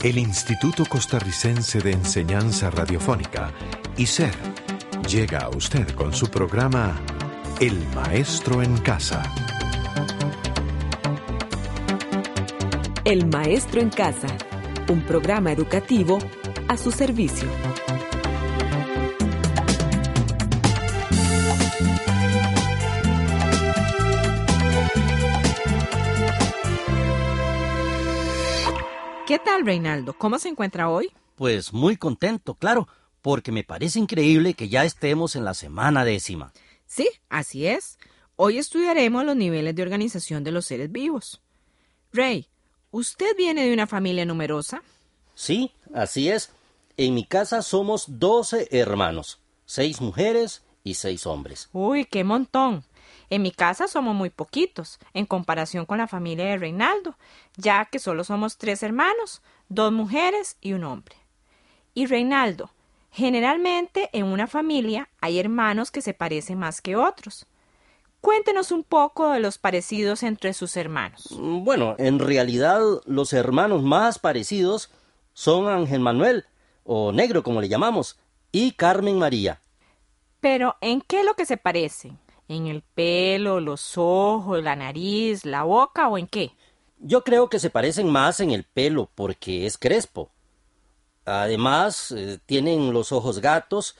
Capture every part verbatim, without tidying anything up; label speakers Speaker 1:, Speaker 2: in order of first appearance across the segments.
Speaker 1: El Instituto Costarricense de Enseñanza Radiofónica, I C E R, llega a usted con su programa El Maestro en Casa.
Speaker 2: El Maestro en Casa, un programa educativo a su servicio.
Speaker 3: ¿Qué tal, Reinaldo? ¿Cómo se encuentra hoy?
Speaker 4: Pues muy contento, claro, porque me parece increíble que ya estemos en la semana décima.
Speaker 3: Sí, así es. Hoy estudiaremos los niveles de organización de los seres vivos. Rey, ¿usted viene de una familia numerosa?
Speaker 4: Sí, así es. En mi casa somos doce hermanos, seis mujeres y seis hombres.
Speaker 3: Uy, qué montón. En mi casa somos muy poquitos, en comparación con la familia de Reinaldo, ya que solo somos tres hermanos, dos mujeres y un hombre. Y Reinaldo, generalmente en una familia hay hermanos que se parecen más que otros. Cuéntenos un poco de los parecidos entre sus hermanos.
Speaker 4: Bueno, en realidad los hermanos más parecidos son Ángel Manuel, o Negro como le llamamos, y Carmen María.
Speaker 3: Pero, ¿en qué es lo que se parecen? ¿En el pelo, los ojos, la nariz, la boca o en qué?
Speaker 4: Yo creo que se parecen más en el pelo porque es crespo. Además, eh, tienen los ojos gatos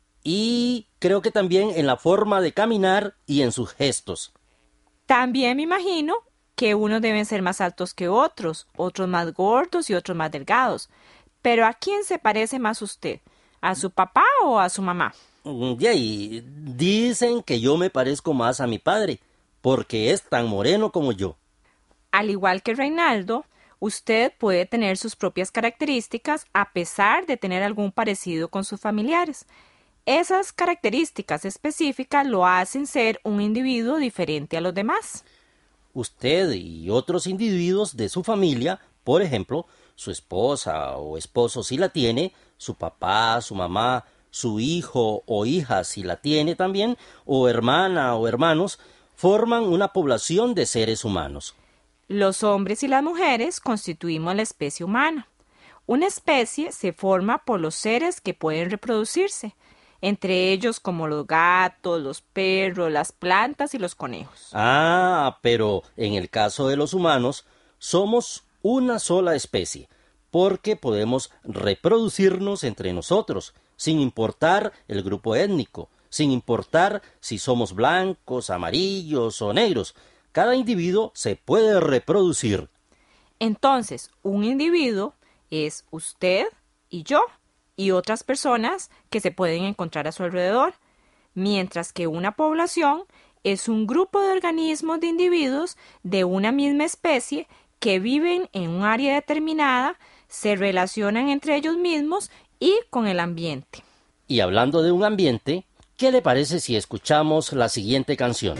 Speaker 4: y creo que también en la forma de caminar y en sus gestos.
Speaker 3: También me imagino que unos deben ser más altos que otros, otros más gordos y otros más delgados. Pero ¿a quién se parece más usted? ¿A su papá o a su mamá?
Speaker 4: Y ahí dicen que yo me parezco más a mi padre, porque es tan moreno como yo.
Speaker 3: Al igual que Reinaldo, usted puede tener sus propias características a pesar de tener algún parecido con sus familiares. Esas características específicas lo hacen ser un individuo diferente a los demás.
Speaker 4: Usted y otros individuos de su familia, por ejemplo, su esposa o esposo si la tiene, su papá, su mamá, su hijo o hija si la tiene también, o hermana o hermanos, forman una población de seres humanos.
Speaker 3: Los hombres y las mujeres constituimos la especie humana. Una especie se forma por los seres que pueden reproducirse, entre ellos como los gatos, los perros, las plantas y los conejos.
Speaker 4: Ah, pero en el caso de los humanos, somos una sola especie, porque podemos reproducirnos entre nosotros, sin importar el grupo étnico, sin importar si somos blancos, amarillos o negros. Cada individuo se puede reproducir.
Speaker 3: Entonces, un individuo es usted y yo, y otras personas que se pueden encontrar a su alrededor, mientras que una población es un grupo de organismos de individuos de una misma especie que viven en un área determinada, se relacionan entre ellos mismos y con el ambiente.
Speaker 4: Y hablando de un ambiente, ¿qué le parece si escuchamos la siguiente canción?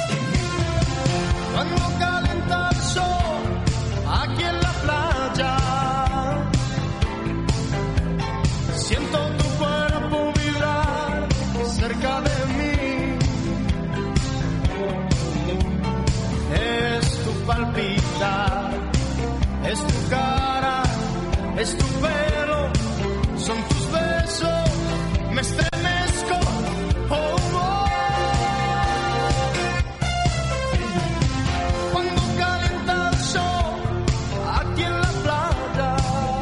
Speaker 5: Cuando calienta el sol aquí en la playa, siento tu cuerpo vibrar cerca de mí. Es tu palpitar, es tu cara, es tu pelo, son tus besos, me estremezco, oh, oh. Cuando calienta el sol aquí en la playa,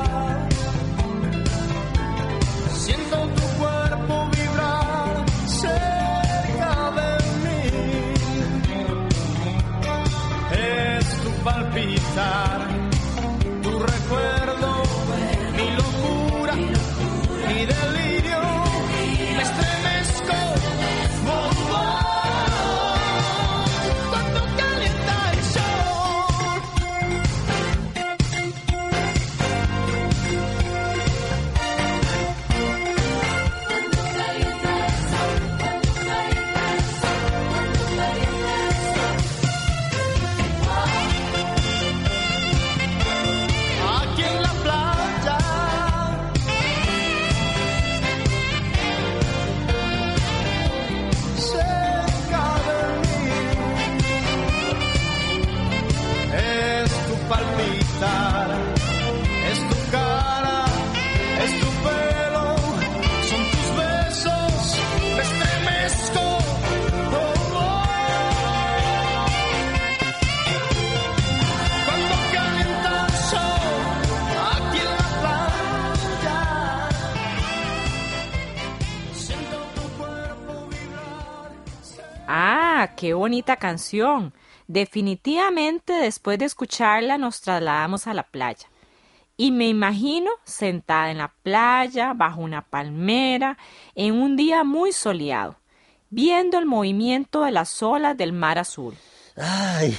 Speaker 5: siento tu cuerpo vibrar cerca de mí. Es tu palpitar, tu recuerdo, mi locura, mi delirio, me estremezco, oh, oh. Cuando calienta el sol.
Speaker 3: Ah, qué bonita canción. Definitivamente después de escucharla nos trasladamos a la playa. Y me imagino sentada en la playa, bajo una palmera, en un día muy soleado, viendo el movimiento de las olas del mar azul.
Speaker 4: Ay,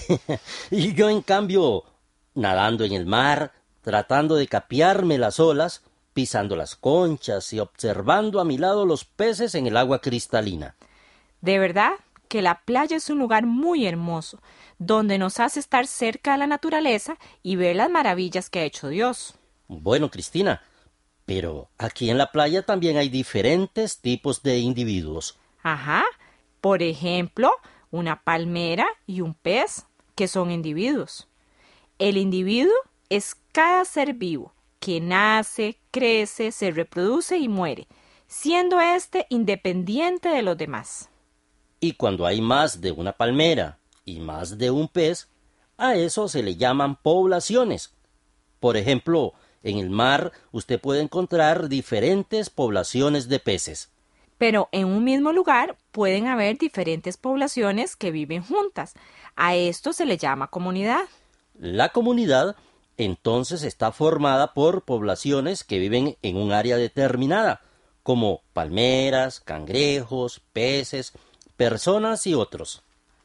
Speaker 4: y yo en cambio, nadando en el mar, tratando de capearme las olas, pisando las conchas y observando a mi lado los peces en el agua cristalina.
Speaker 3: De verdad que la playa es un lugar muy hermoso, donde nos hace estar cerca de la naturaleza y ver las maravillas que ha hecho Dios.
Speaker 4: Bueno, Cristina, pero aquí en la playa también hay diferentes tipos de individuos.
Speaker 3: Ajá, por ejemplo, una palmera y un pez, que son individuos. El individuo es cada ser vivo que nace, crece, se reproduce y muere, siendo éste independiente de los demás.
Speaker 4: Y cuando hay más de una palmera y más de un pez, a eso se le llaman poblaciones. Por ejemplo, en el mar usted puede encontrar diferentes poblaciones de peces.
Speaker 3: Pero en un mismo lugar pueden haber diferentes poblaciones que viven juntas. A esto se le llama comunidad.
Speaker 4: La comunidad entonces está formada por poblaciones que viven en un área determinada, como palmeras, cangrejos, peces, personas y otros.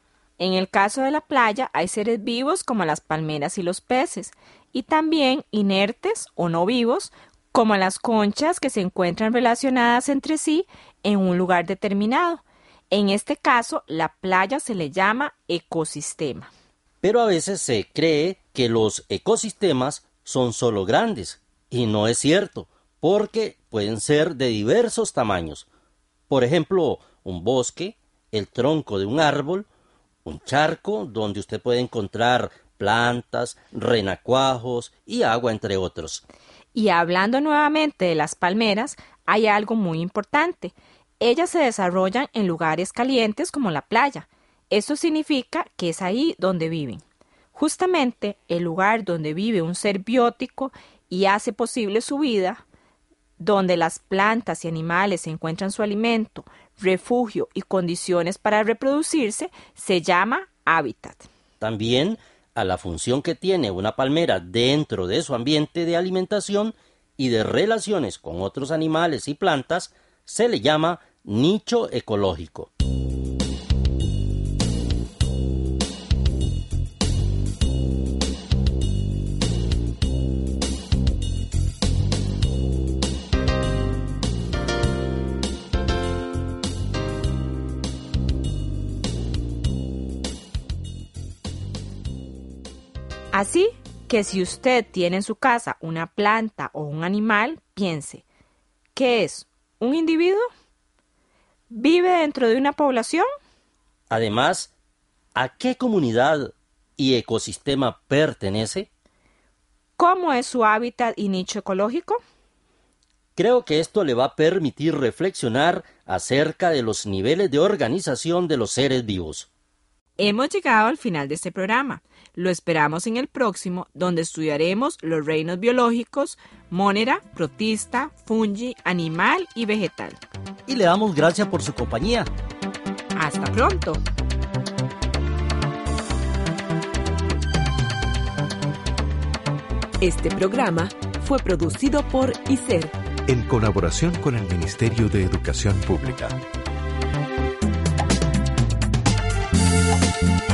Speaker 3: En el caso de la playa hay seres vivos como las palmeras y los peces, y también inertes o no vivos como las conchas que se encuentran relacionadas entre sí en un lugar determinado. En este caso, la playa se le llama ecosistema.
Speaker 4: Pero a veces se cree que los ecosistemas son solo grandes, y no es cierto, porque pueden ser de diversos tamaños. Por ejemplo, un bosque, el tronco de un árbol, un charco donde usted puede encontrar plantas, renacuajos y agua, entre otros.
Speaker 3: Y hablando nuevamente de las palmeras, hay algo muy importante. Ellas se desarrollan en lugares calientes como la playa. Esto significa que es ahí donde viven. Justamente el lugar donde vive un ser biótico y hace posible su vida, donde las plantas y animales encuentran su alimento, refugio y condiciones para reproducirse, se llama hábitat.
Speaker 4: También a la función que tiene una palmera dentro de su ambiente de alimentación y de relaciones con otros animales y plantas se le llama nicho ecológico.
Speaker 3: Así que si usted tiene en su casa una planta o un animal, piense, ¿qué es? ¿Un individuo? ¿Vive dentro de una población?
Speaker 4: Además, ¿a qué comunidad y ecosistema pertenece?
Speaker 3: ¿Cómo es su hábitat y nicho ecológico?
Speaker 4: Creo que esto le va a permitir reflexionar acerca de los niveles de organización de los seres vivos.
Speaker 3: Hemos llegado al final de este programa. Lo esperamos en el próximo, donde estudiaremos los reinos biológicos, monera, protista, fungi, animal y vegetal.
Speaker 6: Y le damos gracias por su compañía.
Speaker 3: ¡Hasta pronto!
Speaker 2: Este programa fue producido por I S E R,
Speaker 1: en colaboración con el Ministerio de Educación Pública.